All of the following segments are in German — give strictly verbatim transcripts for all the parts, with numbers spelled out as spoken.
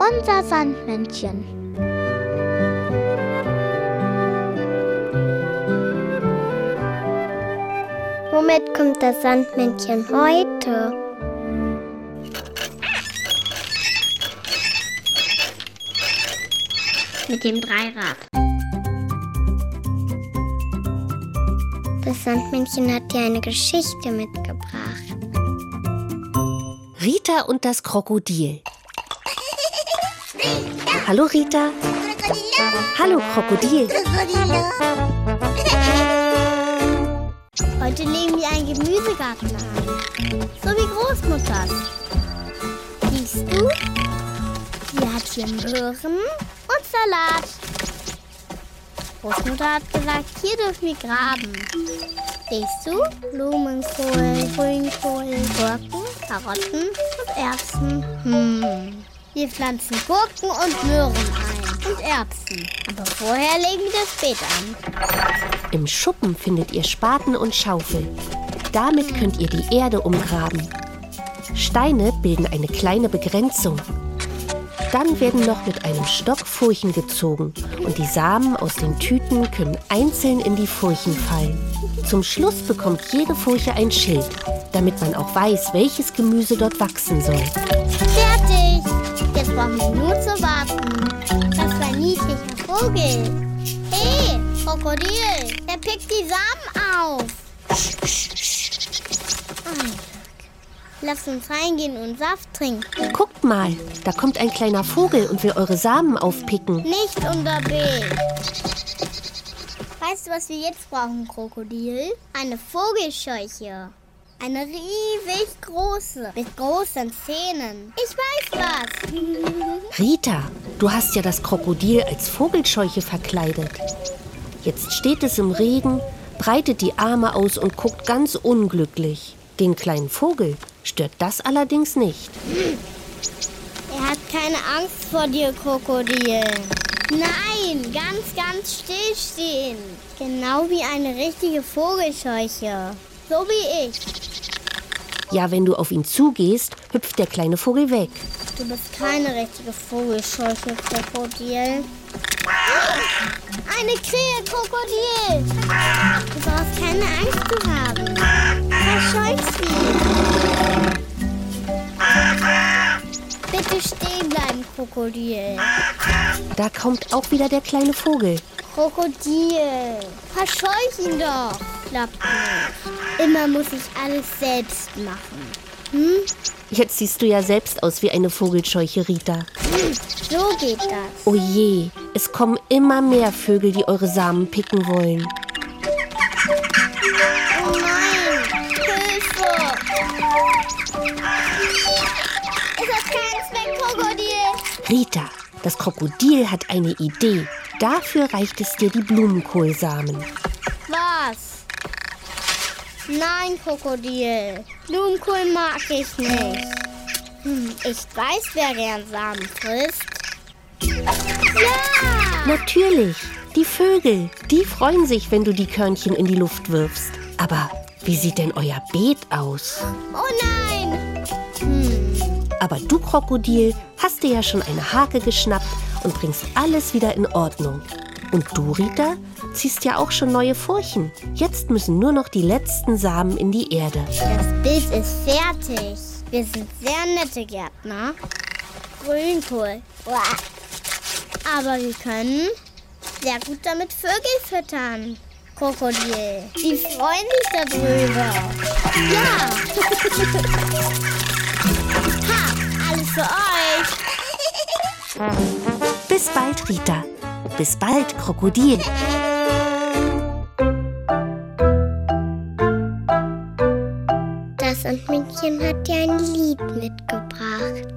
unser Sandmännchen. Womit kommt das Sandmännchen heute? Mit dem Dreirad. Das Sandmännchen hat dir eine Geschichte mitgebracht. Rita und das Krokodil. Hallo Rita. Hallo Krokodil. Heute legen wir einen Gemüsegarten an. So wie Großmutters. Siehst du? Sie hat hier Möhren und Salat. Großmutter hat gesagt, hier dürfen wir graben. Siehst du? Blumenkohl, Grünkohl, Gurken, Karotten und Erbsen. Hm. Wir pflanzen Gurken und Möhren ein und Erbsen. Aber vorher legen wir das Beet an. Im Schuppen findet ihr Spaten und Schaufel. Damit könnt ihr die Erde umgraben. Steine bilden eine kleine Begrenzung. Dann werden noch mit einem Stock Furchen gezogen und die Samen aus den Tüten können einzeln in die Furchen fallen. Zum Schluss bekommt jede Furche ein Schild, damit man auch weiß, welches Gemüse dort wachsen soll. Fertig! Jetzt brauchen wir nur zu warten. Das war ein niedlicher Vogel. Hey, Krokodil, der pickt die Samen auf. Lasst uns reingehen und Saft trinken. Guckt mal, da kommt ein kleiner Vogel und will eure Samen aufpicken. Nicht unter B. Weißt du, was wir jetzt brauchen, Krokodil? Eine Vogelscheuche. Eine riesig große, mit großen Zähnen. Ich weiß was. Rita, du hast ja das Krokodil als Vogelscheuche verkleidet. Jetzt steht es im Regen, breitet die Arme aus und guckt ganz unglücklich. Den kleinen Vogel stört das allerdings nicht. Er hat keine Angst vor dir, Krokodil. Nein, ganz, ganz still stehen. Genau wie eine richtige Vogelscheuche. So wie ich. Ja, wenn du auf ihn zugehst, hüpft der kleine Vogel weg. Du bist keine richtige Vogelscheuche, Krokodil. Eine Krähe, Krokodil. Du brauchst keine Angst zu haben. Verscheuch sie. Bitte stehen bleiben, Krokodil. Da kommt auch wieder der kleine Vogel. Krokodil, verscheuch ihn doch. Klappt nicht. Immer muss ich alles selbst machen. Hm? Jetzt siehst du ja selbst aus wie eine Vogelscheuche, Rita. Hm, so geht das. Oh je, es kommen immer mehr Vögel, die eure Samen picken wollen. Oh nein, Hilfe! Es hat keinen Zweck, Krokodil. Rita, das Krokodil hat eine Idee. Dafür reicht es dir die Blumenkohlsamen. Was? Nein, Krokodil. Blumenkohl mag ich nicht. Hm, ich weiß, wer gern Samen frisst. Ja! Natürlich, die Vögel. Die freuen sich, wenn du die Körnchen in die Luft wirfst. Aber wie sieht denn euer Beet aus? Oh nein! Hm. Aber du, Krokodil, hast dir ja schon eine Hake geschnappt und bringst alles wieder in Ordnung. Und du, Rita, ziehst ja auch schon neue Furchen. Jetzt müssen nur noch die letzten Samen in die Erde. Das Bild ist fertig. Wir sind sehr nette Gärtner. Grünkohl. Uah. Aber wir können sehr gut damit Vögel füttern. Krokodil. Die freuen sich darüber. Ja. Ha, alles für euch. Bis bald, Rita. Bis bald, Krokodil. Das Sandmännchen hat dir ein Lied mitgebracht.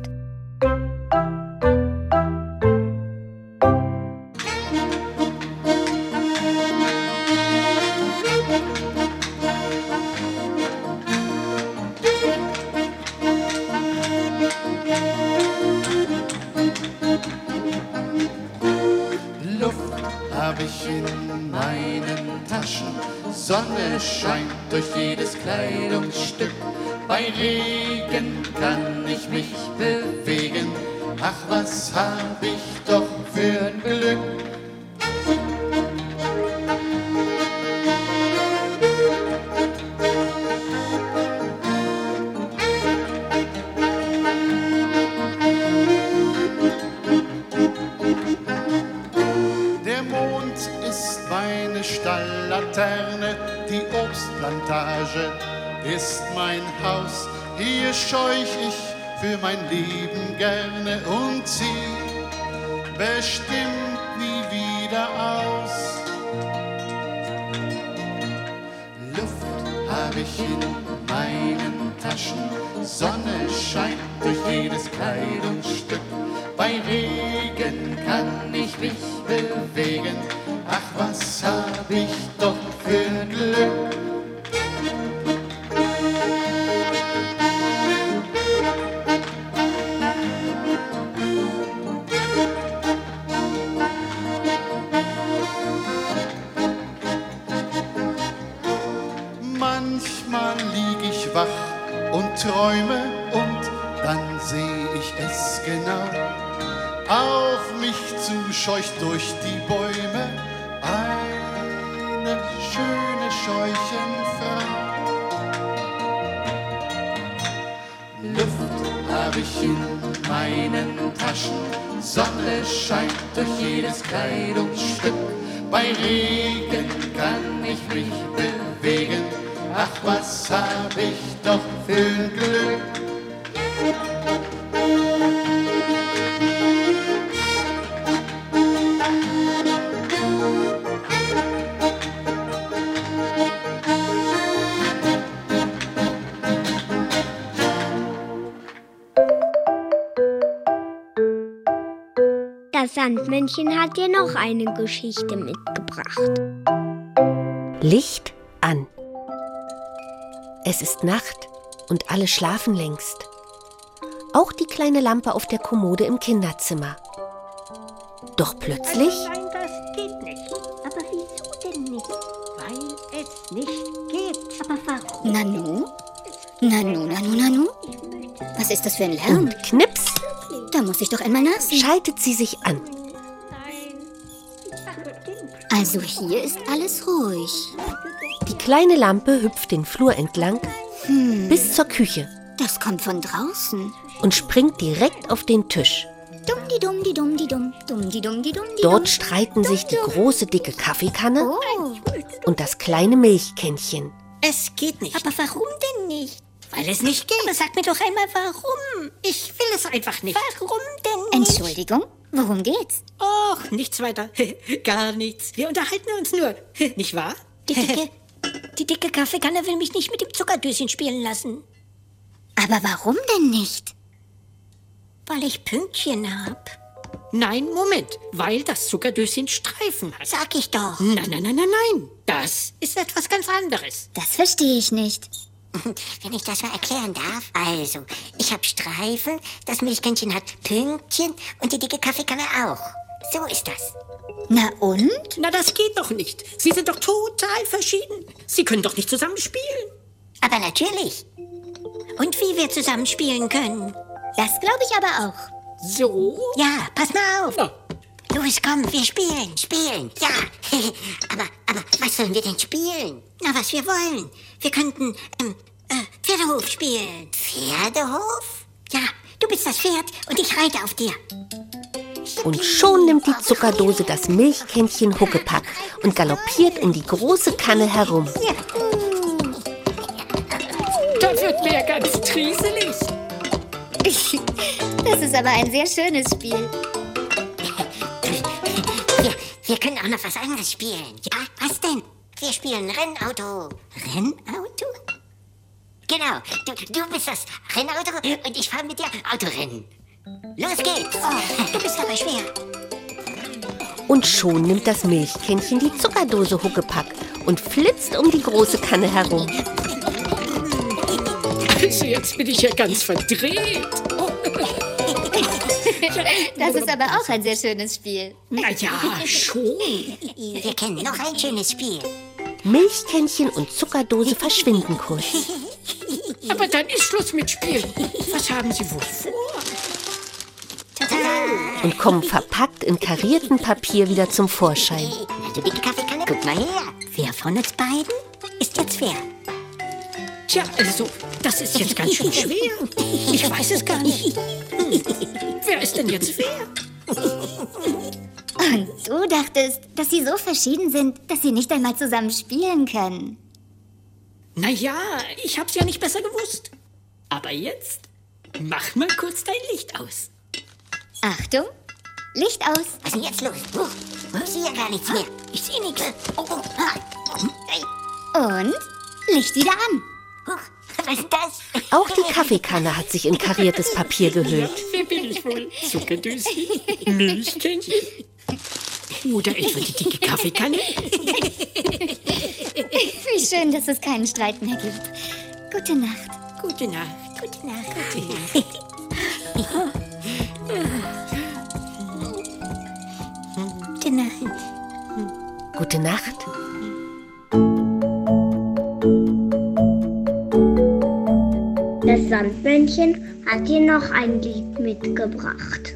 Hab ich in meinen Taschen, Sonne scheint durch jedes Kleidungsstück. Bei Regen kann ich mich bewegen, ach was hab ich doch für ein Glück. Der Mond ist meine Stalllaterne, die Obstplantage ist mein Haus. Hier scheuch ich für mein Leben gerne und zieh bestimmt nie wieder aus. Luft hab ich in meinen Taschen, Sonne scheint durch jedes Kleidungsstück. Bei Regen kann ich mich bewegen, ach was hab ich doch für ein Glück. Manchmal lieg ich wach und träume und dann seh ich es genau. Auf mich zu scheucht durch die Bäume eine schöne Scheuchenfrau. Luft hab ich in meinen Taschen, Sonne scheint durch jedes Kleidungsstück. Bei Regen kann ich mich bewegen, ach was hab ich doch für ein Glück. Das Sandmännchen hat dir noch eine Geschichte mitgebracht. Licht an. Es ist Nacht und alle schlafen längst. Auch die kleine Lampe auf der Kommode im Kinderzimmer. Doch plötzlich... Nein, nein, das geht nicht. Aber wieso denn nicht? Weil es nicht geht. Aber warum? Nanu? Nanu, Nanu, Nanu? Was ist das für ein Lärm? Und knips, Da muss ich doch einmal nachsehen. schaltet sie sich an. Nein. Also hier ist alles ruhig. Die kleine Lampe hüpft den Flur entlang bis zur Küche Das kommt von draußen. und springt direkt auf den Tisch. Dumm-di-dumm-di-dumm-di-dumm. Dumm-di-dumm-di-dumm-di-dumm. Dort streiten sich die große dicke Kaffeekanne Oh, und das kleine Milchkännchen. Es geht nicht. Aber warum denn nicht? Weil es nicht geht. Aber sag mir doch einmal, warum? Ich will es einfach nicht. Warum denn nicht? Entschuldigung, worum geht's? Och, nichts weiter. Gar nichts. Wir unterhalten uns nur. Nicht wahr? Die dicke, die dicke Kaffeekanne will mich nicht mit dem Zuckerdöschen spielen lassen. Aber warum denn nicht? Weil ich Pünktchen hab. Nein, Moment. Weil das Zuckerdöschen Streifen hat. Sag ich doch. Nein, nein, nein, nein, nein. Das ist etwas ganz anderes. Das verstehe ich nicht. Wenn ich das mal erklären darf. Also, ich habe Streifen, das Milchkännchen hat Pünktchen und die dicke Kaffeekanne auch. So ist das. Na und? Na, das geht doch nicht. Sie sind doch total verschieden. Sie können doch nicht zusammen spielen. Aber natürlich. Und wie wir zusammen spielen können. Das glaube ich aber auch. So? Ja, pass mal auf. Na, Los, komm, wir spielen, spielen. Ja. aber, aber was sollen wir denn spielen? Na, was wir wollen. Wir könnten, ähm, äh, Pferdehof spielen. Pferdehof? Ja, du bist das Pferd und ich reite auf dir. Und schon nimmt die Zuckerdose das Milchkännchen Huckepack und galoppiert um die große Kanne herum. da wird mir ja ganz trieselig. Das ist aber ein sehr schönes Spiel. Wir, wir können auch noch was anderes spielen. Ja, was denn? Wir spielen Rennauto. Rennauto? Genau, du, du bist das Rennauto und ich fahre mit dir Autorennen. Los geht's. Oh, du bist aber schwer. Und schon nimmt das Milchkännchen die Zuckerdose Huckepack und flitzt um die große Kanne herum. Also jetzt bin ich ja ganz verdreht. Oh. Das ist aber auch ein sehr schönes Spiel. Na ja, schon. Wir kennen noch ein schönes Spiel. Milchkännchen und Zuckerdose verschwinden kurz. Aber dann ist Schluss mit Spielen. Was haben Sie wohl vor? Total und kommen verpackt in kariertem Papier wieder zum Vorschein. Na, du dicke Kaffeekanne, guck mal her. Wer von uns beiden ist jetzt wer? Tja, also, das ist jetzt ganz schön schwer. Ich weiß es gar nicht. Hm. Wer ist denn jetzt wer? Und du dachtest, dass sie so verschieden sind, dass sie nicht einmal zusammen spielen können. Na ja, ich hab's ja nicht besser gewusst. Aber jetzt, mach mal kurz dein Licht aus. Achtung, Licht aus. Was ist denn jetzt los? Oh, ich sehe ja gar nichts mehr. Ich sehe nichts. Oh, oh, ah. Hey. Und Licht wieder an. Oh, was ist das? Auch die Kaffeekanne hat sich in kariertes Papier gehüllt. Wer bin ich wohl? Zuckerdöschen? Milchkännchen? Oder etwa die dicke Kaffeekanne? Wie schön, dass es keinen Streit mehr gibt. Gute Nacht. Gute Nacht. Gute Nacht. Gute Nacht. Gute Nacht. Gute Nacht. Das Sandmännchen hat dir noch ein Lied mitgebracht.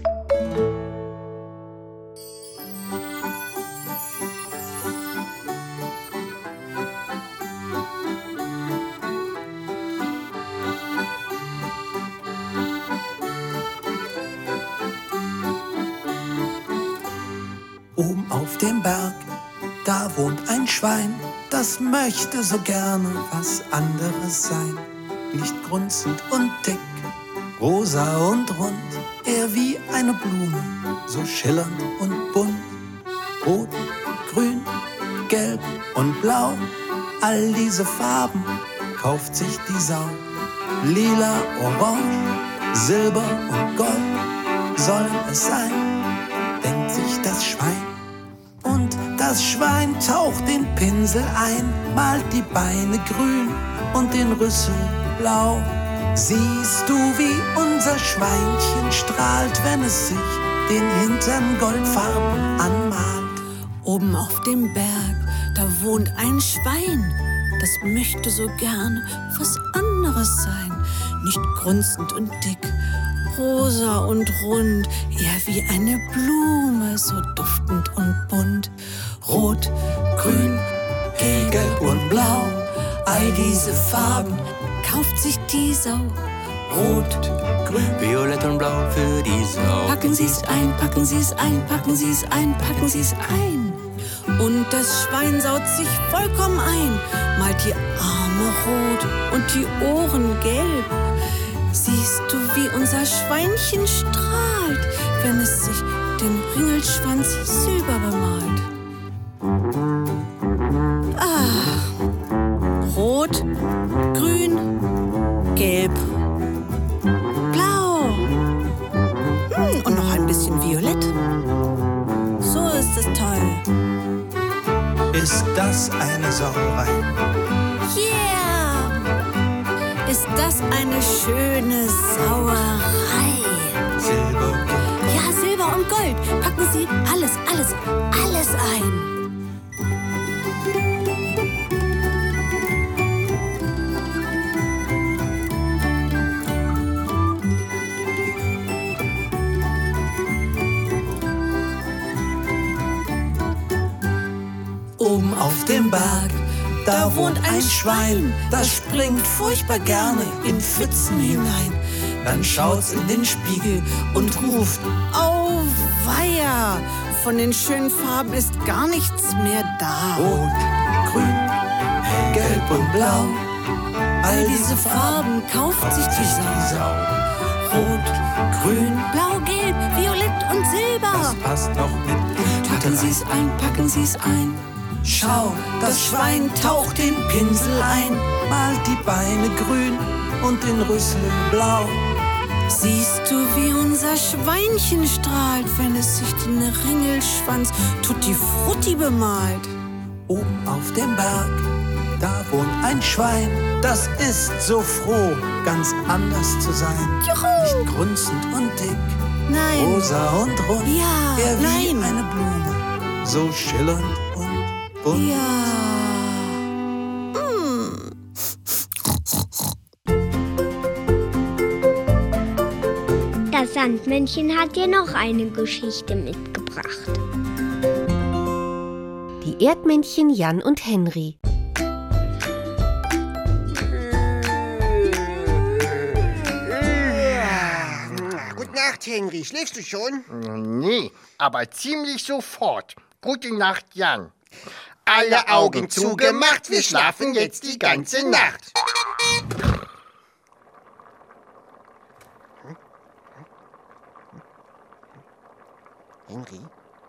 Oben auf dem Berg, da wohnt ein Schwein, das möchte so gerne was anderes sein. Nicht grunzend und dick, rosa und rund, eher wie eine Blume, so schillernd und bunt. Rot, grün, gelb und blau, all diese Farben kauft sich die Sau. Lila, orange, silber und gold sollen es sein, denkt sich das Schwein. Und das Schwein taucht den Pinsel ein, malt die Beine grün und den Rüssel blau. Siehst du, wie unser Schweinchen strahlt, wenn es sich den Hintern goldfarben anmalt? Oben auf dem Berg, da wohnt ein Schwein, das möchte so gern was anderes sein. Nicht grunzend und dick, rosa und rund, eher wie eine Blume, so duftend und bunt. Rot, grün, gelb und blau, all diese Farben kauft sich die Sau. Rot, grün, violett und blau für die Sau. Packen Sie's ein, packen Sie's ein, packen Sie's ein, packen Sie's ein. Und das Schwein saut sich vollkommen ein, malt die Arme rot und die Ohren gelb. Siehst du, wie unser Schweinchen strahlt, wenn es sich den Ringelschwanz silber bemalt? Ah, rot, grün, gelb, blau. Hm, und noch ein bisschen violett. So ist es toll. Ist das eine Sauerei? Yeah! Ist das eine schöne Sauerei? Silber und Gold. Ja, Silber und Gold. Packen Sie alles, alles, alles ein. Oben auf dem Berg, da wohnt ein Schwein, das springt furchtbar gerne in Pfützen hinein. Dann schaut's in den Spiegel und ruft: Auweia, von den schönen Farben ist gar nichts mehr da. Rot, grün, gelb und blau, all diese Farben kauft sich die Sau. Rot, grün, blau, gelb, violett und silber. Das passt noch mit. Packen Sie's ein, packen Sie's ein. Schau, das Schwein taucht den Pinsel ein, malt die Beine grün und den Rüssel blau. Siehst du, wie unser Schweinchen strahlt, wenn es sich den Ringelschwanz tutti frutti bemalt? Oben auf dem Berg, da wohnt ein Schwein, das ist so froh, ganz anders zu sein. Juhu! Nicht grunzend und dick, nein, rosa und rund, ja, eher wie nein, eine Blume, so schillernd und bunt. Ja. Das Sandmännchen hat dir noch eine Geschichte mitgebracht. Die Erdmännchen Jan und Henry. Gute Nacht, Henry. Schläfst du schon? Nee, aber ziemlich sofort. Gute Nacht, Jan. Alle Augen zugemacht, wir schlafen jetzt die ganze Nacht. Henry?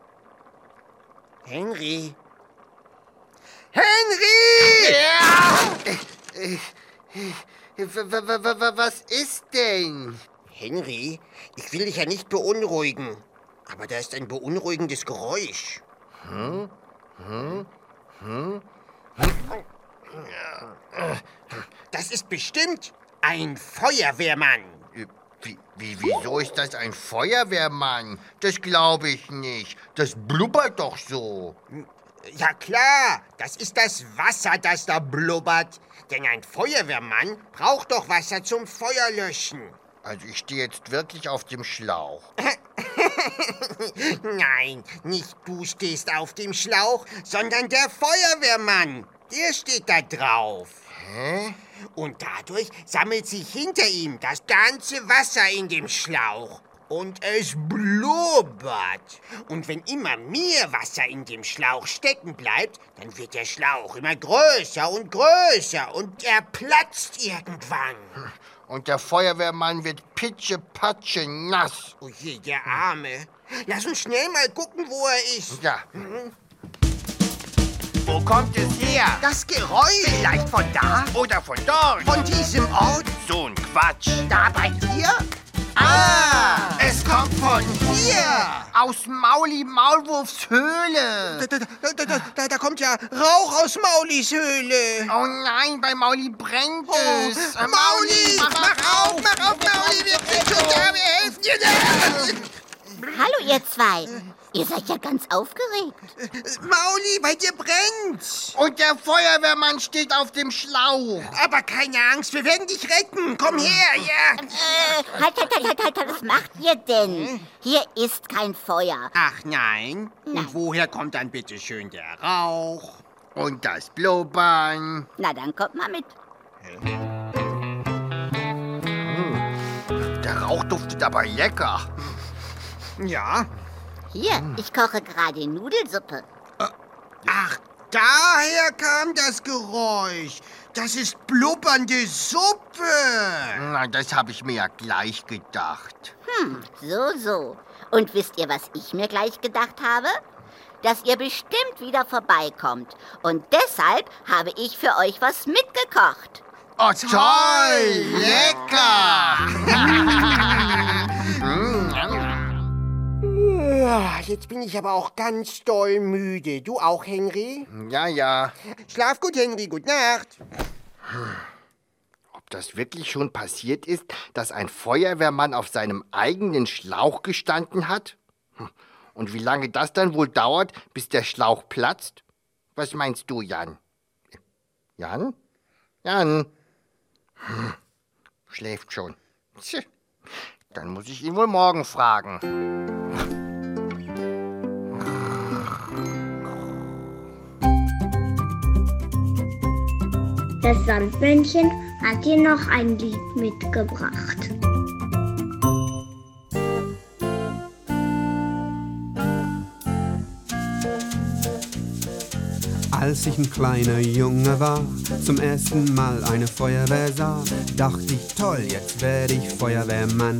Henry? Henry! Ja! Was ist denn? Henry, ich will dich ja nicht beunruhigen, aber da ist ein beunruhigendes Geräusch. Hm? Hm? Hm? Das ist bestimmt ein Feuerwehrmann. Wie, wie, wieso ist das ein Feuerwehrmann? Das glaube ich nicht. Das blubbert doch so. Ja klar, das ist das Wasser, das da blubbert. Denn ein Feuerwehrmann braucht doch Wasser zum Feuerlöschen. Also ich stehe jetzt wirklich auf dem Schlauch. Nein, nicht du stehst auf dem Schlauch, sondern der Feuerwehrmann. Der steht da drauf. Hä? Und dadurch sammelt sich hinter ihm das ganze Wasser in dem Schlauch. Und es blubbert. Und wenn immer mehr Wasser in dem Schlauch stecken bleibt, dann wird der Schlauch immer größer und größer und er platzt irgendwann. Und der Feuerwehrmann wird pitschepatsche nass. Oh je, der Arme. Lass uns schnell mal gucken, wo er ist. Ja. Wo kommt es her? Das Geräusch. Vielleicht von da? Oder von dort? Von diesem Ort? So ein Quatsch. Da bei dir? Ah! Es kommt von hier! Aus Mauli Maulwurfs Höhle! Da, da, da, da, da, da kommt ja Rauch aus Maulis Höhle! Oh nein, bei Mauli brennt oh, es! Äh, Mauli, mach, mach auf, mach auf, Mauli, wir sind schon da, wir helfen dir! Hallo, ihr zwei! Ihr seid ja ganz aufgeregt. Mauli, bei dir brennt's! Und der Feuerwehrmann steht auf dem Schlauch! Aber keine Angst, wir werden dich retten! Komm her, ja! Äh, halt, halt, halt, halt, halt, was macht ihr denn? Hier ist kein Feuer. Ach nein? Nein. Und woher kommt dann bitte schön der Rauch? Und das Blubbern? Na, dann kommt mal mit. Hm. Der Rauch duftet aber lecker. Ja? Hier, ich koche gerade Nudelsuppe. Ach, daher kam das Geräusch. Das ist blubbernde Suppe. Na, das habe ich mir ja gleich gedacht. Hm, so, so. Und wisst ihr, was ich mir gleich gedacht habe? Dass ihr bestimmt wieder vorbeikommt. Und deshalb habe ich für euch was mitgekocht. Oh, toll! Lecker! Jetzt bin ich aber auch ganz doll müde. Du auch, Henry? Ja, ja. Schlaf gut, Henry. Gute Nacht. Ob das wirklich schon passiert ist, dass ein Feuerwehrmann auf seinem eigenen Schlauch gestanden hat? Und wie lange das dann wohl dauert, bis der Schlauch platzt? Was meinst du, Jan? Jan? Jan? Hm. Schläft schon. Tch. Dann muss ich ihn wohl morgen fragen. Das Sandmännchen hat dir noch ein Lied mitgebracht. Als ich ein kleiner Junge war, zum ersten Mal eine Feuerwehr sah, dachte ich, toll, jetzt werde ich Feuerwehrmann.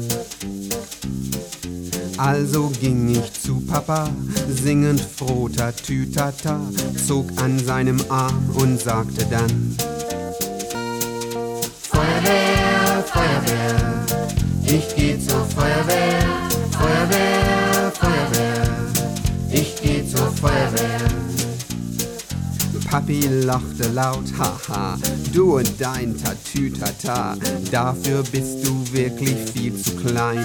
Also ging ich zu Papa, singend froh tatütata, zog an seinem Arm und sagte dann: Feuerwehr, Feuerwehr, ich geh zur Feuerwehr, Feuerwehr, Feuerwehr, ich geh zur Feuerwehr. Papi lachte laut, haha, du und dein Tatütata, dafür bist du wirklich viel zu klein.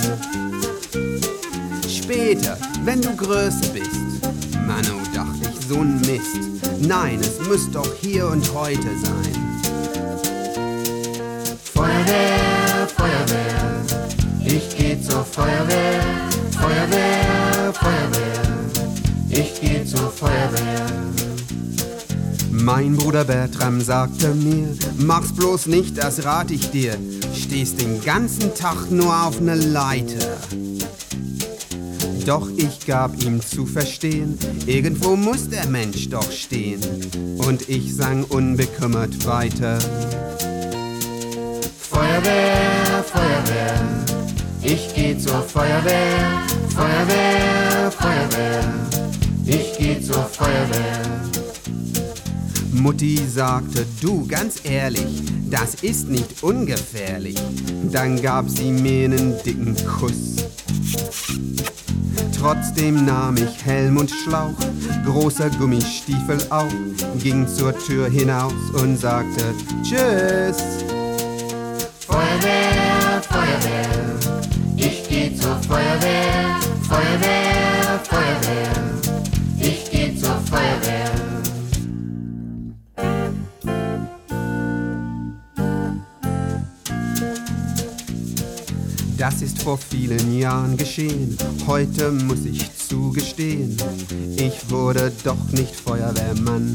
Später, wenn du größer bist, Manu, dachte ich, so ein Mist, nein, es muss doch hier und heute sein. Feuerwehr, Feuerwehr, ich geh zur Feuerwehr. Mein Bruder Bertram sagte mir, mach's bloß nicht, das rat ich dir. Stehst den ganzen Tag nur auf ne Leiter. Doch ich gab ihm zu verstehen, irgendwo muss der Mensch doch stehen. Und ich sang unbekümmert weiter. Feuerwehr, Feuerwehr, ich geh zur Feuerwehr. Feuerwehr, Feuerwehr, ich geh zur Feuerwehr. Mutti sagte, du, ganz ehrlich, das ist nicht ungefährlich. Dann gab sie mir einen dicken Kuss. Trotzdem nahm ich Helm und Schlauch, großer Gummistiefel auf, ging zur Tür hinaus und sagte Tschüss. Feuerwehr, Feuerwehr, ich geh zur Feuerwehr. Feuerwehr, Feuerwehr, ich geh zur Feuerwehr. Das ist vor vielen Jahren geschehen, heute muss ich zugestehen, ich wurde doch nicht Feuerwehrmann.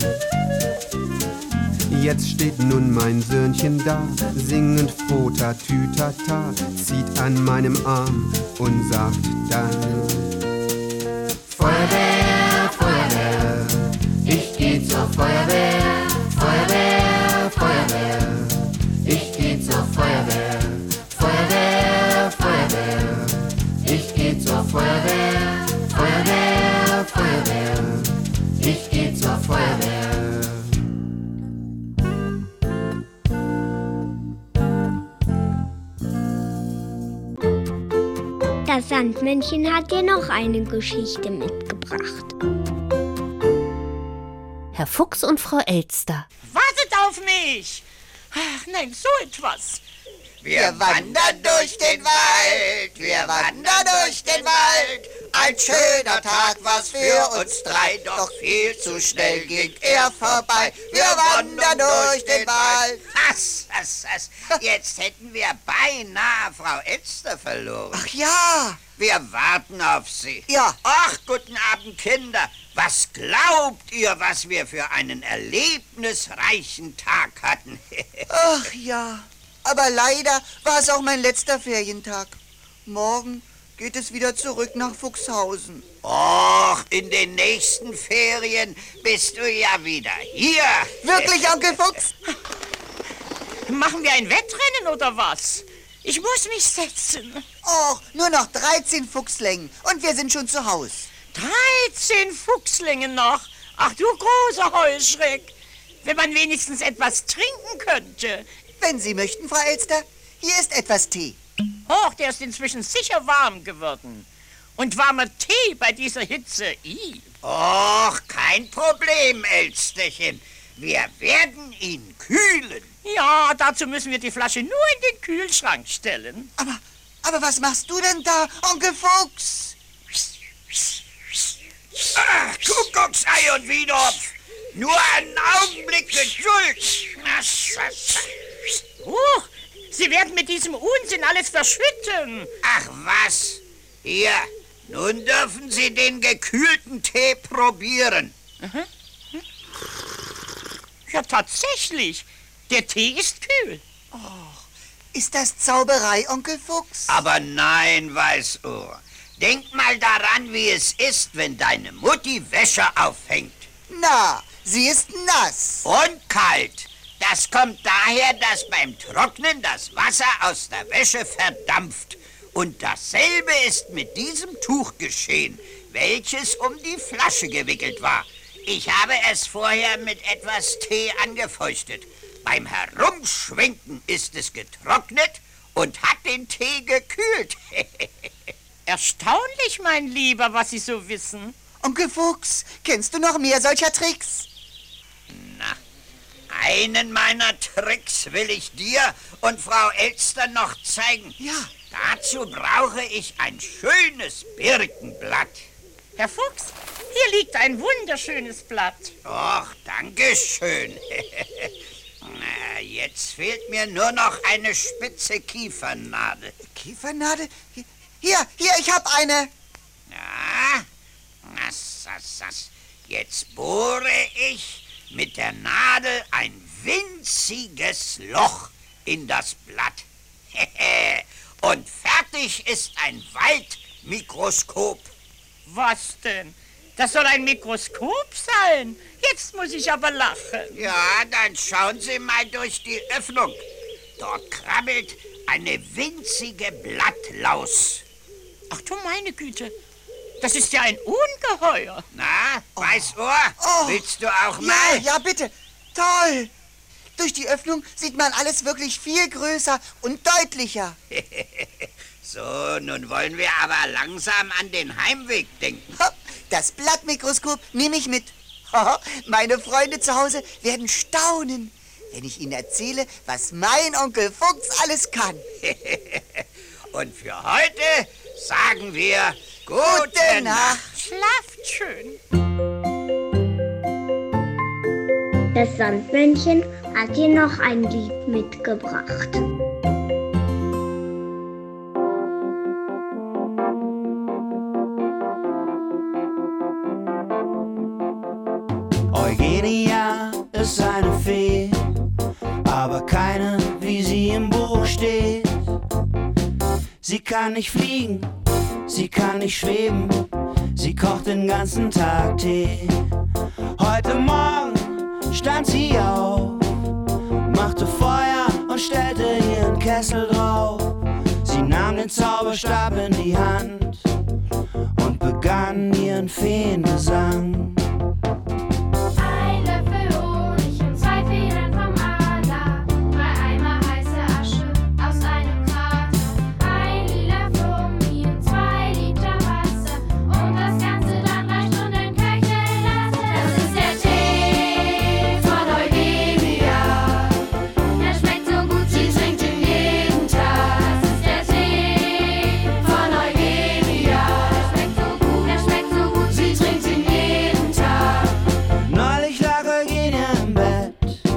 Jetzt steht nun mein Söhnchen da, singend froh tatütata, zieht an meinem Arm und sagt dann: Feuerwehr, Feuerwehr, ich geh zur Feuerwehr. Feuerwehr, Feuerwehr, ich geh zur Feuerwehr. Feuerwehr, Feuerwehr, ich geh zur Feuerwehr. Feuerwehr, Feuerwehr, ich geh zur Feuerwehr. Das Sandmännchen hat dir noch eine Geschichte mitgebracht. Herr Fuchs und Frau Elster. Wartet auf mich! Ach nein, so etwas. Wir wandern durch den Wald, wir wandern durch den Wald. Ein schöner Tag war's für uns drei, doch viel zu schnell ging er vorbei. Wir wandern durch den Wald. Was, was, was? Jetzt hätten wir beinahe Frau Elster verloren. Ach ja. Wir warten auf Sie. Ja. Ach, guten Abend, Kinder. Was glaubt ihr, was wir für einen erlebnisreichen Tag hatten? Ach ja. Aber leider war es auch mein letzter Ferientag. Morgen geht es wieder zurück nach Fuchshausen. Och, in den nächsten Ferien bist du ja wieder hier. Wirklich, Onkel Fuchs? Machen wir ein Wettrennen oder was? Ich muss mich setzen. Och, nur noch dreizehn Fuchslängen und wir sind schon zu Haus. dreizehn Fuchslängen noch? Ach du großer Heuschreck. Wenn man wenigstens etwas trinken könnte. Wenn Sie möchten, Frau Elster, hier ist etwas Tee. Och, der ist inzwischen sicher warm geworden. Und warmer Tee bei dieser Hitze, i. Och, kein Problem, Elsterchen. Wir werden ihn kühlen. Ja, dazu müssen wir die Flasche nur in den Kühlschrank stellen. Aber, aber was machst du denn da, Onkel Fuchs? Ach, Kuckucksei und Wiedorf. Nur einen Augenblick Geduld. Huch, Sie werden mit diesem Unsinn alles verschütten. Ach was. Hier, nun dürfen Sie den gekühlten Tee probieren. Mhm. Ja, tatsächlich. Der Tee ist kühl. Oh, ist das Zauberei, Onkel Fuchs? Aber nein, Weißohr. Denk mal daran, wie es ist, wenn deine Mutti Wäsche aufhängt. Na, sie ist nass. Und kalt. Das kommt daher, dass beim Trocknen das Wasser aus der Wäsche verdampft. Und dasselbe ist mit diesem Tuch geschehen, welches um die Flasche gewickelt war. Ich habe es vorher mit etwas Tee angefeuchtet. Beim Herumschwenken ist es getrocknet und hat den Tee gekühlt. Erstaunlich, mein Lieber, was Sie so wissen. Onkel Fuchs, kennst du noch mehr solcher Tricks? Na, einen meiner Tricks will ich dir und Frau Elster noch zeigen. Ja. Dazu brauche ich ein schönes Birkenblatt. Herr Fuchs, hier liegt ein wunderschönes Blatt. Och, danke schön. Na, jetzt fehlt mir nur noch eine spitze Kiefernadel. Kiefernadel? Hier, hier, ich hab eine. Na, das, das, das. Jetzt bohre ich mit der Nadel ein winziges Loch in das Blatt. Und fertig ist ein Waldmikroskop. Was denn? Das soll ein Mikroskop sein? Jetzt muss ich aber lachen. Ja, dann schauen Sie mal durch die Öffnung. Dort krabbelt eine winzige Blattlaus. Ach du meine Güte, das ist ja ein Ungeheuer. Na, Weißohr, Oh. willst du auch mal? Ja, ja, bitte. Toll. Durch die Öffnung sieht man alles wirklich viel größer und deutlicher. So, nun wollen wir aber langsam an den Heimweg denken. Das Blattmikroskop nehme ich mit. Meine Freunde zu Hause werden staunen, wenn ich ihnen erzähle, was mein Onkel Fuchs alles kann. Und für heute sagen wir gute, Gute Nacht. Schlaft schön. Das Sandmännchen hat dir noch ein Lied mitgebracht. Eugenia ist eine Fee, aber keine, wie sie im Buch steht. Sie kann nicht fliegen, sie kann nicht schweben, sie kocht den ganzen Tag Tee. Heute Morgen stand sie auf, machte Feuer und stellte ihren Kessel drauf. Sie nahm den Zauberstab in die Hand und begann ihren Feengesang. Ein Löffel Honig und zwei Federn vom Adler, drei Eimer heiße Asche aus einem Krater, ein lila Flummi und zwei Liter Wasser und das Ganze dann drei Stunden köcheln lassen. Das ist der Tee von Eugenia, der schmeckt so gut, sie trinkt ihn jeden Tag. Das ist der Tee von Eugenia, der schmeckt so gut, der schmeckt so gut, sie trinkt ihn jeden Tag. Neulich lag Eugenia im Bett.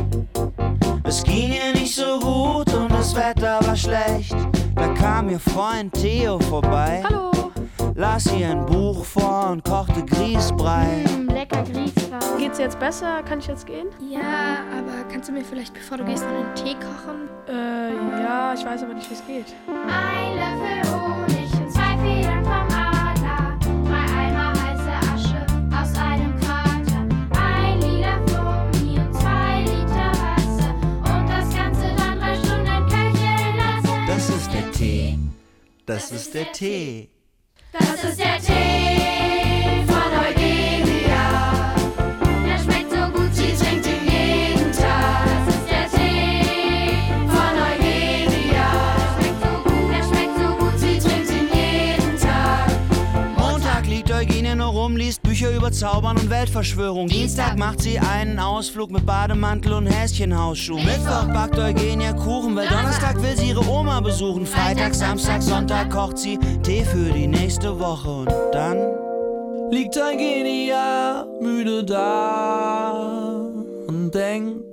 Es ging ihr nicht so gut und das Wetter war schlecht. Da kam ihr Freund Theo vorbei. Hallo. Las ihr ein Buch vor und kochte Grießbrei. Mm, lecker Grießbrei. Geht's jetzt besser? Kann ich jetzt gehen? Ja, aber kannst du mir vielleicht, bevor du gehst, noch einen Tee kochen? Äh, ja, ich weiß aber nicht, wie es geht. Ein Löffel Honig und zwei Federn vom Adler, drei Eimer heiße Asche aus einem Krater, ein lila Flummi und zwei Liter Wasser und das Ganze dann drei Stunden köcheln lassen. Das ist der Tee. Das ist der Tee. Das ist der Tee von Eugenia, der schmeckt so gut, sie trinkt ihn jeden Tag. Das ist der Tee von Eugenia, der schmeckt so gut, der schmeckt so gut, sie trinkt ihn jeden Tag. Montag liegt Eugenia nur rum, liest Bücher über Zaubern und Weltverschwörung. Dienstag macht sie einen Ausflug mit Bademantel und Häschenhausschuh. Mittwoch backt Eugenia Kuchen, weil Donnerstag will sie ihre Oma besuchen. Freitag, Samstag, Sonntag kocht sie Tee für die nächste Woche. Und dann liegt Eugenia müde da und denkt,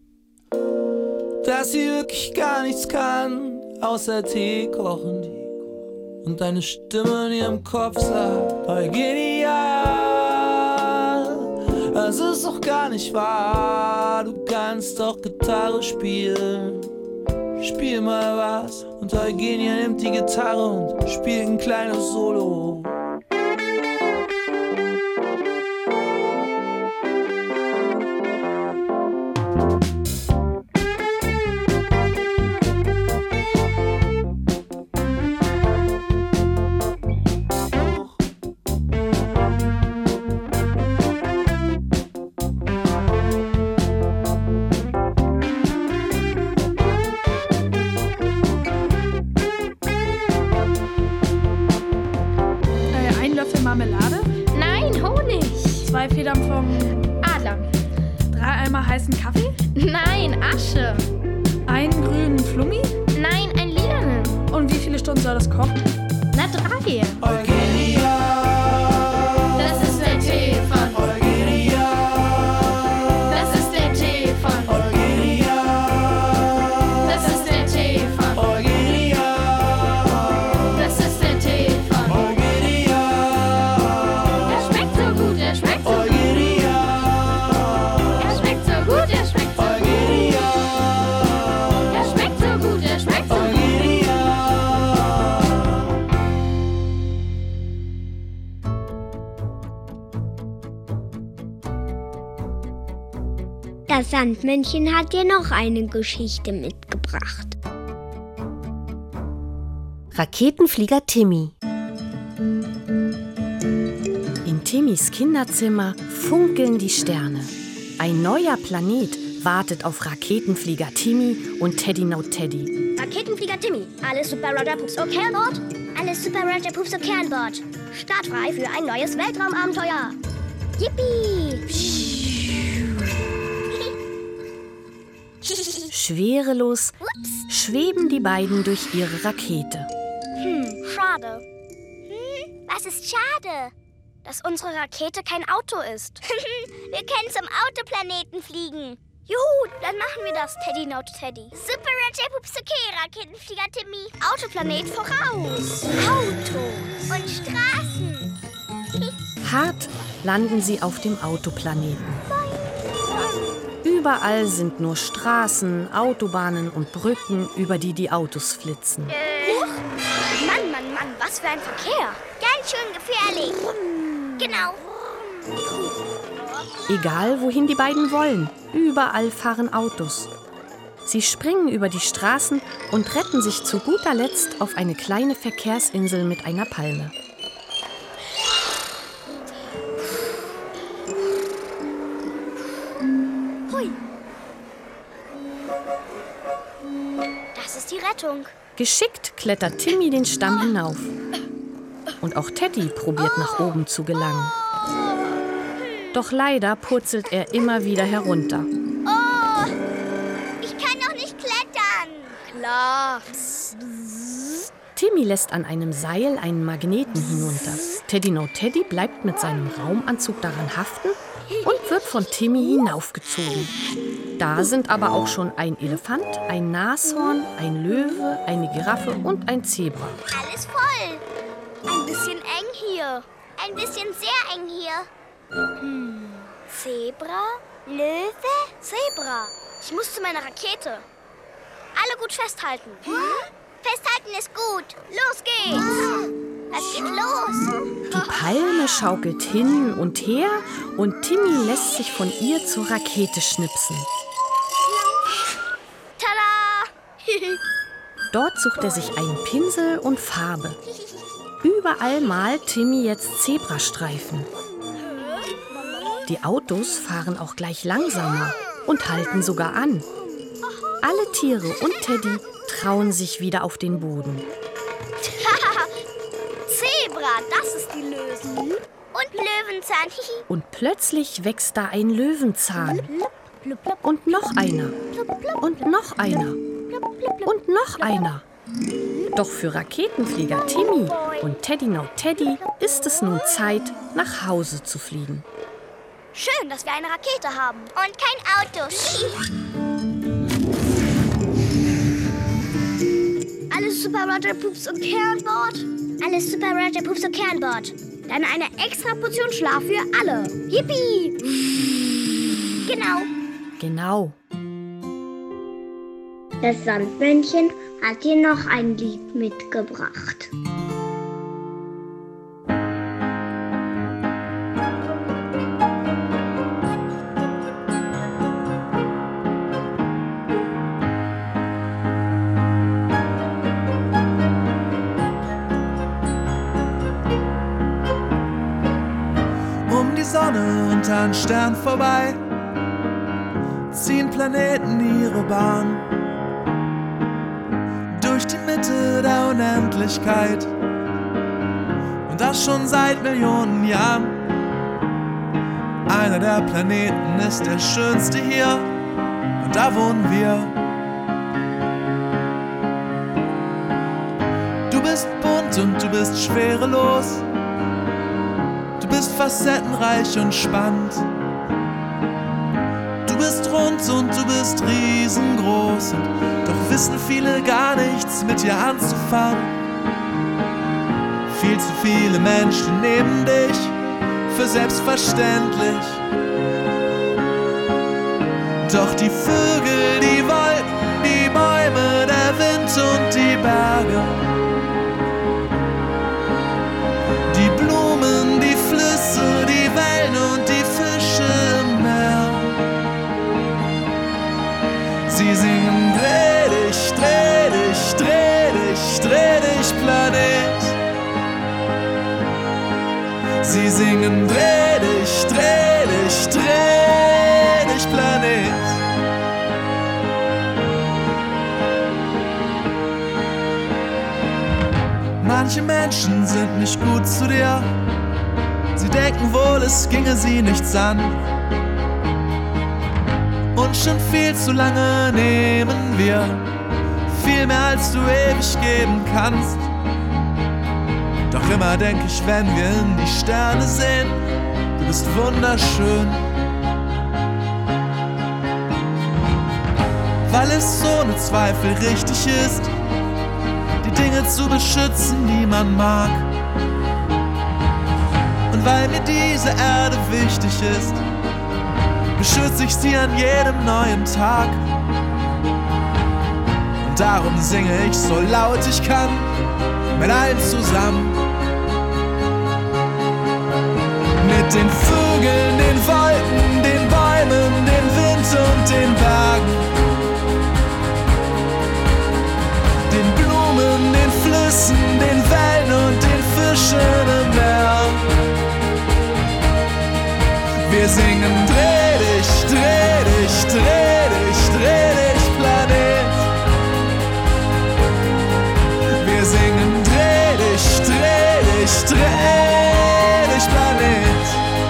dass sie wirklich gar nichts kann, außer Tee kochen. Und eine Stimme in ihrem Kopf sagt, Eugenia, das ist doch gar nicht wahr, du kannst doch Gitarre spielen. Spiel mal was. Und Eugenia nimmt die Gitarre und spielt ein kleines Solo. Marmelade? Nein, Honig. Zwei Federn vom Adler. Drei Eimer heißen Kaffee? Nein, Asche. Einen grünen Flummi? Nein, einen lilanen. Und wie viele Stunden soll das kochen? Na, drei. Eugenia. Das ist der Tee von Eugenia. Das ist der Tee von Eugenia. Das ist der Tee von Eugenia. Das ist der Tee von Eugenia. Er schmeckt so gut, er schmeckt so gut. Eugenia. Er schmeckt Das Sandmännchen hat dir noch eine Geschichte mitgebracht. Raketenflieger Timmy. In Timmys Kinderzimmer funkeln die Sterne. Ein neuer Planet wartet auf Raketenflieger Timmy und Teddy No Teddy. Raketenflieger Timmy, alles Super Roger Pups okay an Bord? Alles Super Roger Pups okay an Bord. Startfrei für ein neues Weltraumabenteuer. Yippie! Schwerelos schweben die beiden durch ihre Rakete. Hm, schade. Hm, was ist schade? Dass unsere Rakete kein Auto ist. Wir können zum Autoplaneten fliegen. Juhu, dann machen wir das, Teddy No Teddy. Super Roger Pups okay, Raketenflieger Timmy. Autoplanet voraus. Autos und Straßen. Hart landen sie auf dem Autoplaneten. Überall sind nur Straßen, Autobahnen und Brücken, über die die Autos flitzen. Huch. Mann, Mann, Mann, was für ein Verkehr. Ganz schön gefährlich. Genau. Egal, wohin die beiden wollen, überall fahren Autos. Sie springen über die Straßen und retten sich zu guter Letzt auf eine kleine Verkehrsinsel mit einer Palme. Hui. Das ist die Rettung. Geschickt klettert Timmy den Stamm hinauf. Und auch Teddy probiert nach oben zu gelangen. Doch leider purzelt er immer wieder herunter. Oh, ich kann doch nicht klettern. Klar. Timmy lässt an einem Seil einen Magneten hinunter. Teddy No Teddy bleibt mit seinem Raumanzug daran haften und wird von Timmy hinaufgezogen. Da sind aber auch schon ein Elefant, ein Nashorn, ein Löwe, eine Giraffe und ein Zebra. Alles voll. Ein bisschen eng hier. Ein bisschen sehr eng hier. Hm. Zebra? Löwe? Zebra. Ich muss zu meiner Rakete. Alle gut festhalten. Hm? Festhalten ist gut. Los geht's. Was geht los? Die Palme schaukelt hin und her und Timmy lässt sich von ihr zur Rakete schnipsen. Tada! Dort sucht er sich einen Pinsel und Farbe. Überall malt Timmy jetzt Zebrastreifen. Die Autos fahren auch gleich langsamer und halten sogar an. Alle Tiere und Teddy trauen sich wieder auf den Boden. Zebra, das ist die Lösung. Und Löwenzahn. Und plötzlich wächst da ein Löwenzahn. Und noch einer. Und noch einer. Und noch einer. Doch für Raketenflieger Timmy und Teddy No Teddy ist es nun Zeit, nach Hause zu fliegen. Schön, dass wir eine Rakete haben. Und kein Auto. Alles Super Roger Pups okay an Bord? Alles Super Roger Pups okay an Bord. Dann eine extra Portion Schlaf für alle. Yippie! Genau. Genau. Das Sandmännchen hat dir noch ein Lied mitgebracht. Um die Sonne und an Stern vorbei ziehen Planeten ihre Bahn durch die Mitte der Unendlichkeit und das schon seit Millionen Jahren. Einer der Planeten ist der schönste hier und da wohnen wir. Du bist bunt und du bist schwerelos. Du bist facettenreich und spannend. Du bist rund und du bist riesengroß. Und doch wissen viele gar nichts mit dir anzufangen. Viel zu viele Menschen nehmen dich für selbstverständlich. Doch die Vögel, die Wolken, die Bäume, der Wind und die Berge, die Blumen, die Flüsse, die Wellen und die Fische im Meer, dich, Planet. Sie singen, dreh dich, dreh dich, dreh dich, Planet. Manche Menschen sind nicht gut zu dir. Sie denken wohl, es ginge sie nichts an. Und schon viel zu lange nehmen wir viel mehr, als du ewig geben kannst. Doch immer denk ich, wenn wir in die Sterne sehen, du bist wunderschön. Weil es ohne Zweifel richtig ist, die Dinge zu beschützen, die man mag. Und weil mir diese Erde wichtig ist, beschütze ich sie an jedem neuen Tag. Und darum singe ich so laut ich kann, mit allen zusammen. Mit den Vögeln, den Wolken, den Bäumen, dem Wind und den Bergen. Den Blumen, den Flüssen, den Wellen und den Fischen im Meer. Wir singen, dreh dich, dreh dich, dreh dich, dreh dich, Planet. Wir singen, dreh dich, dreh dich, dreh dich, Planet.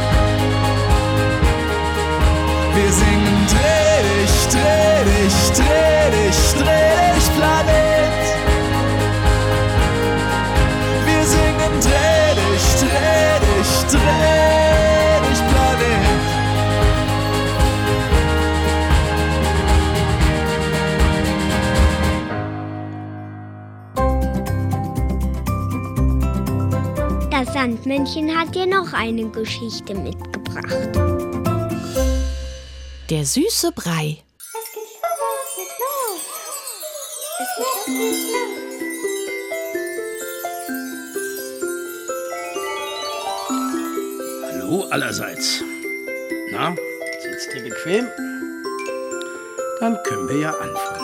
Wir singen, dreh dich, dreh dich, dreh dich, dreh dich, Planet. Wir singen, dreh dich, dreh dich, dreh dich, Planet. Das Sandmännchen hat dir noch eine Geschichte mitgebracht. Der süße Brei. Es geht los, es geht los. Es geht los, es geht los. Hallo allerseits. Na, sitzt ihr bequem? Dann können wir ja anfangen.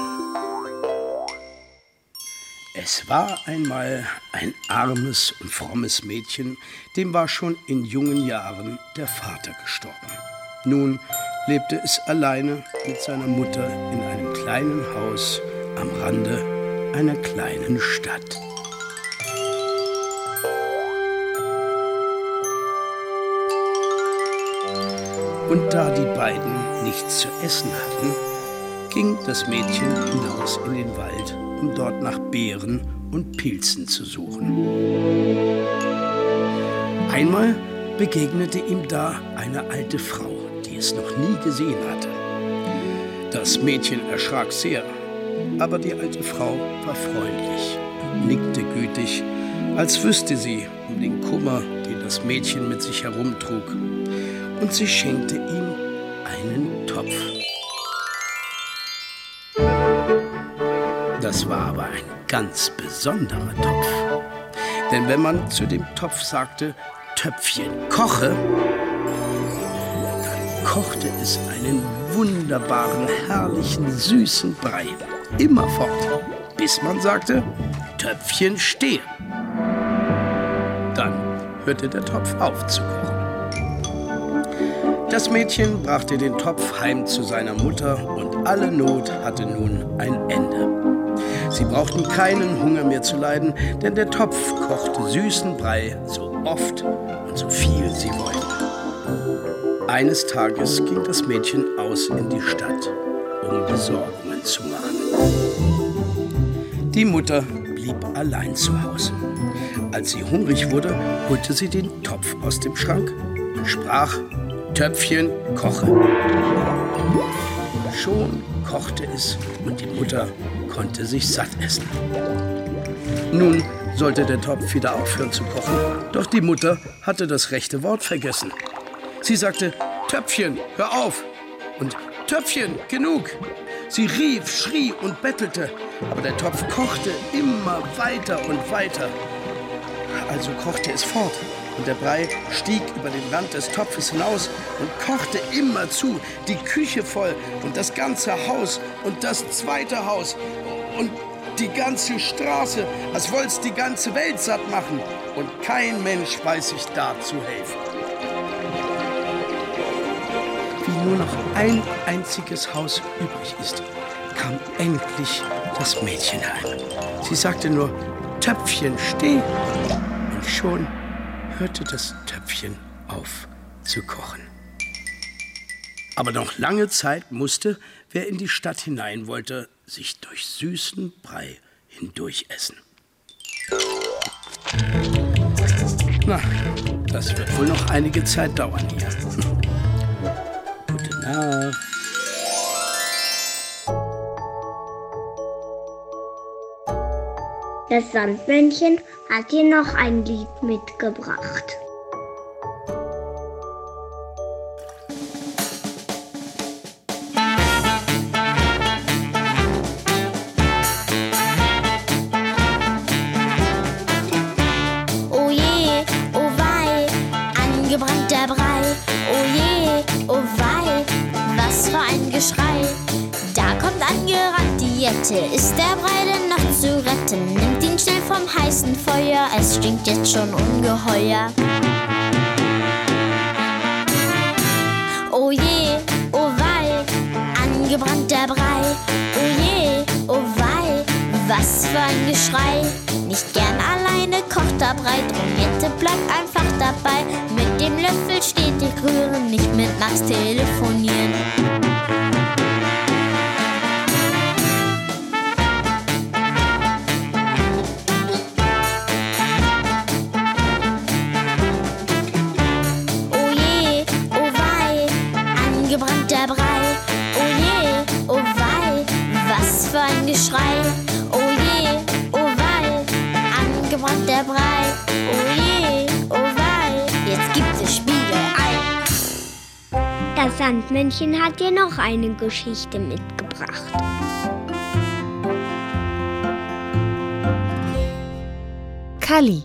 Es war einmal ein armes und frommes Mädchen, dem war schon in jungen Jahren der Vater gestorben. Nun lebte es alleine mit seiner Mutter in einem kleinen Haus am Rande einer kleinen Stadt. Und da die beiden nichts zu essen hatten, ging das Mädchen hinaus in den Wald, um dort nach Beeren und Pilzen zu suchen. Einmal begegnete ihm da eine alte Frau, die es noch nie gesehen hatte. Das Mädchen erschrak sehr, aber die alte Frau war freundlich und nickte gütig, als wüsste sie um den Kummer, den das Mädchen mit sich herumtrug. Und sie schenkte ihm einen Topf. Das war aber ein ganz besonderer Topf. Denn wenn man zu dem Topf sagte, Töpfchen, koche, dann kochte es einen wunderbaren, herrlichen, süßen Brei. Immerfort, bis man sagte, Töpfchen, stehe. Dann hörte der Topf auf zu kochen. Das Mädchen brachte den Topf heim zu seiner Mutter und alle Not hatte nun ein Ende. Sie brauchten keinen Hunger mehr zu leiden, denn der Topf kochte süßen Brei so oft und so viel sie wollten. Eines Tages ging das Mädchen aus in die Stadt, um Besorgungen zu machen. Die Mutter blieb allein zu Hause. Als sie hungrig wurde, holte sie den Topf aus dem Schrank und sprach: Töpfchen, koche. Schon kochte es und die Mutter konnte sich satt essen. Nun sollte der Topf wieder aufhören zu kochen, doch die Mutter hatte das rechte Wort vergessen. Sie sagte: Töpfchen, hör auf! Und Töpfchen, genug! Sie rief, schrie und bettelte, aber der Topf kochte immer weiter und weiter. Also kochte es fort. Und der Brei stieg über den Rand des Topfes hinaus und kochte immerzu, die Küche voll und das ganze Haus und das zweite Haus. Und die ganze Straße, als wollt's die ganze Welt satt machen. Und kein Mensch weiß sich da zu helfen. Wie nur noch ein einziges Haus übrig ist, kam endlich das Mädchen heim. Sie sagte nur, Töpfchen, steh. Und schon hörte das Töpfchen auf zu kochen. Aber noch lange Zeit musste, wer in die Stadt hinein wollte, sich durch süßen Brei hindurch essen. Na, das wird wohl noch einige Zeit dauern hier. Gute Nacht. Das Sandmännchen hat dir noch ein Lied mitgebracht. Oh je, oh wei, angebrannter Brei. Oh je, oh wei, was für ein Geschrei. Da kommt angerannt die Jette, ist der Brei denn noch zu retten? Nimmt ihn schnell vom heißen Feuer, es stinkt jetzt schon ungeheuer. Oh je, oh wei, angebrannter Brei. Oh je, oh wei, was für ein Geschrei. Nicht gern alleine kocht er breit und Jette bleibt einfach dabei. Mit dem Löffel stetig rühren, nicht mit nachts telefonieren. Angebrannter Brei, oh je, oh wei, was für ein Geschrei. Oh je, oh wei, angebrannter Brei. Oh je, oh wei, jetzt gibt es Spiegelei. Das Sandmännchen hat dir noch eine Geschichte mitgebracht. Kalli.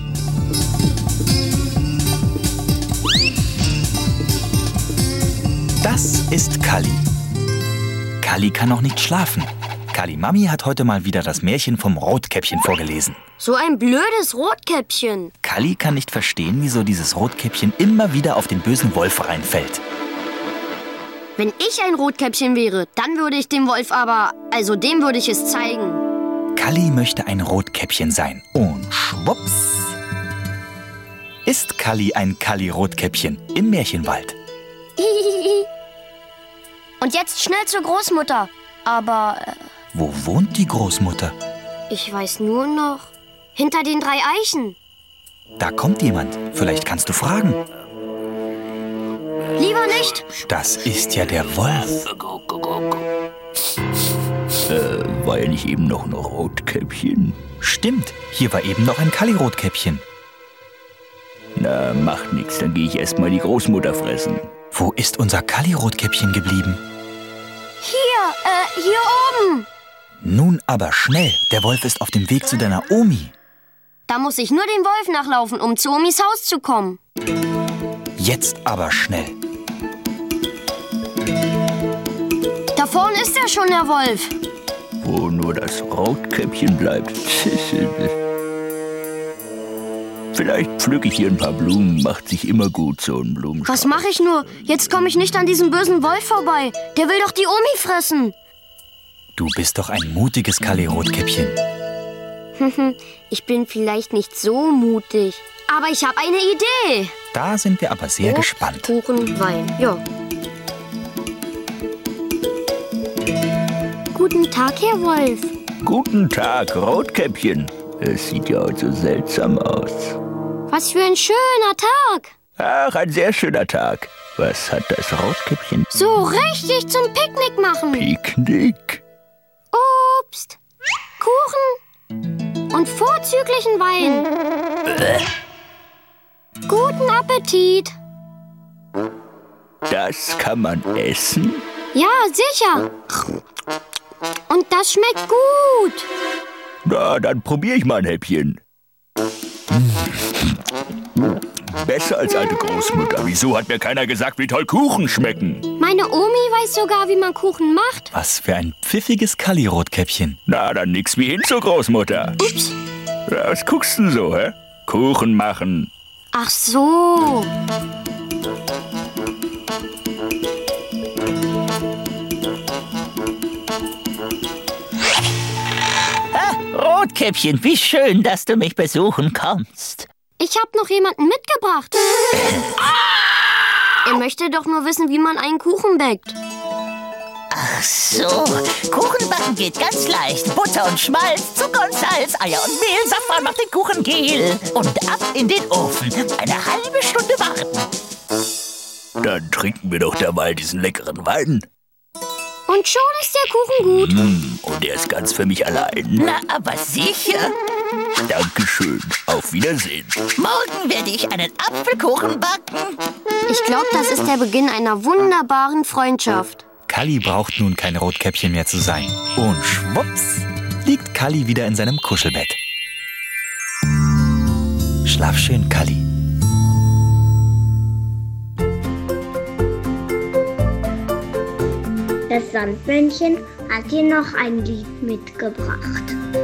Das ist Kalli. Kalli kann noch nicht schlafen. Kalli Mami hat heute mal wieder das Märchen vom Rotkäppchen vorgelesen. So ein blödes Rotkäppchen. Kalli kann nicht verstehen, wieso dieses Rotkäppchen immer wieder auf den bösen Wolf reinfällt. Wenn ich ein Rotkäppchen wäre, dann würde ich dem Wolf aber, also dem würde ich es zeigen. Kalli möchte ein Rotkäppchen sein. Und schwupps ist Kalli ein Kalli-Rotkäppchen im Märchenwald. Und jetzt schnell zur Großmutter. Aber... Äh, Wo wohnt die Großmutter? ich weiß nur noch... Hinter den drei Eichen. Da kommt jemand. Vielleicht kannst du fragen. Lieber nicht. Das ist ja der Wolf. Äh, war ja nicht eben noch ein Rotkäppchen? Stimmt, hier war eben noch ein Kalli-Rotkäppchen. Na, macht nix, dann gehe ich erst mal die Großmutter fressen. Wo ist unser Kalli-Rotkäppchen geblieben? Hier, äh, hier oben. Nun aber schnell, der Wolf ist auf dem Weg zu deiner Omi. Da muss ich nur dem Wolf nachlaufen, um zu Omis Haus zu kommen. Jetzt aber schnell. Da vorne ist ja schon der Wolf. Wo nur das Rotkäppchen bleibt. Vielleicht pflücke ich hier ein paar Blumen, macht sich immer gut, so ein Blumenstrauß. Was mache ich nur? Jetzt komme ich nicht an diesem bösen Wolf vorbei. Der will doch die Omi fressen. Du bist doch ein mutiges Kalli-Rotkäppchen. Ich bin vielleicht nicht so mutig. Aber ich habe eine Idee. Da sind wir aber sehr Brot, gespannt. Kuchen, Wein, ja. Guten Tag, Herr Wolf. Guten Tag, Rotkäppchen. Es sieht ja heute so seltsam aus. Was für ein schöner Tag. Ach, ein sehr schöner Tag. Was hat das Rotkäppchen? So richtig zum Picknick machen. Picknick? Obst, Kuchen und vorzüglichen Wein. Guten Appetit. Das kann man essen? Ja, sicher. Und das schmeckt gut. Na, dann probiere ich mal ein Häppchen. Besser als alte Großmutter. Wieso hat mir keiner gesagt, wie toll Kuchen schmecken? Meine Omi weiß sogar, wie man Kuchen macht. Was für ein pfiffiges Kalli-Rotkäppchen. Na, dann nix wie hin zur Großmutter. Ups. Ja, was guckst denn so, hä? Kuchen machen. Ach so. Rotkäppchen, wie schön, dass du mich besuchen kommst. Ich hab noch jemanden mitgebracht. Er möchte doch nur wissen, wie man einen Kuchen backt. Ach so, Kuchen backen geht ganz leicht. Butter und Schmalz, Zucker und Salz, Eier und Mehl, Safran macht den Kuchen gel. Und ab in den Ofen. Eine halbe Stunde warten. Dann trinken wir doch derweil diesen leckeren Wein. Und schon ist der Kuchen gut. Mm, und der ist ganz für mich allein. Na, aber sicher. Dankeschön. Auf Wiedersehen. Morgen werde ich einen Apfelkuchen backen. Ich glaube, das ist der Beginn einer wunderbaren Freundschaft. Kalli braucht nun kein Rotkäppchen mehr zu sein. Und schwupps liegt Kalli wieder in seinem Kuschelbett. Schlaf schön, Kalli. Das Sandmännchen hat dir noch ein Lied mitgebracht.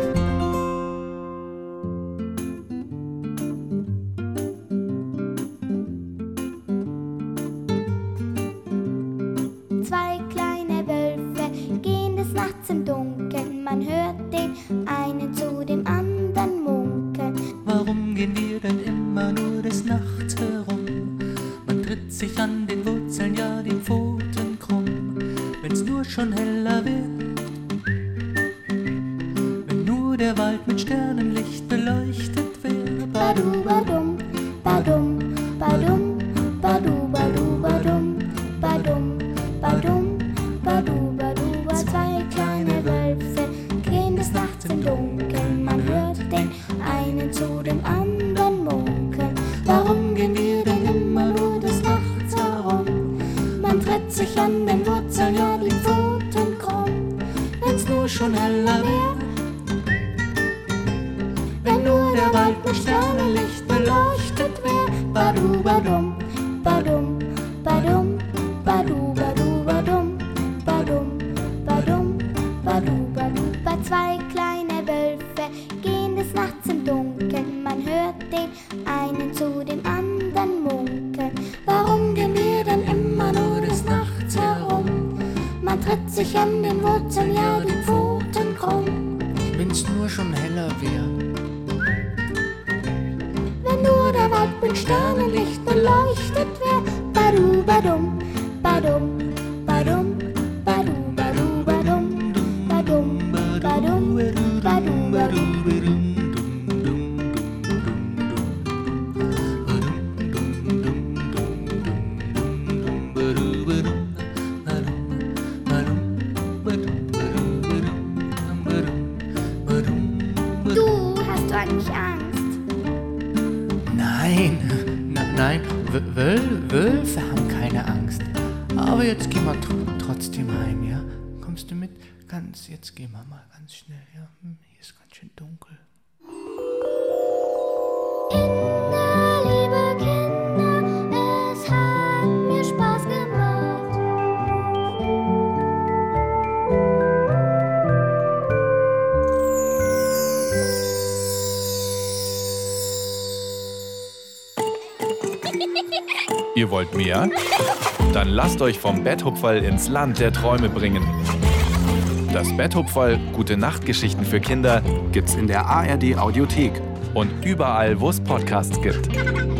Zwei kleine Wölfe gehen des Nachts im Dunkeln. Man hört den einen zu dem anderen munkeln. Warum gehen wir denn immer nur des Nachts herum? Man tritt sich an den Wurzeln, ja die Pfoten krumm. Wenn's nur schon heller wird, wenn nur der Wald mit Sternenlicht beleuchtet wird. Badu, badum, badum, badum, badu, badu, badum, badum, badum, badu, badu, badu. Zwei kleine Wölfe gehen des Nachts im Dunkeln. Man hört den einen zu dem anderen munkeln. Warum gehen wir denn immer nur des Nachts herum? Man tritt sich an den Wurzeln, ja die Pfoten krumm. Wenn's nur schon heller wär, wenn nur der Wald mit Sternenlicht beleuchtet wär. Badu, badum, badum, badum, badu, badu, badum, badum, badum, badu, badu. Bei zwei kleine Wölfe gehen des Nachts im Dunkeln. Man hört den einen zu dem anderen munkeln. Warum gehen wir denn immer nur des Nachts herum? Man tritt sich an den Wurzeln, ja die Pfoten krumm. Wenn's nur schon heller wär, wenn nur der Wald mit Sternenlicht beleuchtet wär. Badu, badum, badum, badum, badu, badu, badum, badum, badum, badu, badum. Du, hast du eigentlich Angst? Nein, na, nein, W- Wöl Wölfe haben keine Angst. Aber jetzt gehen wir tr trotzdem heim, ja? Kommst du mit? Ganz, jetzt gehen wir mal ganz schnell, ja? Hm, hier ist ganz schön dunkel. Kinder, liebe Kinder, es hat mir Spaß gemacht. Ihr wollt mehr? Dann lasst euch vom Betthupferl ins Land der Träume bringen. Das Betthupferl Gute Nachtgeschichten für Kinder gibt's in der A R D Audiothek und überall, wo es Podcasts gibt.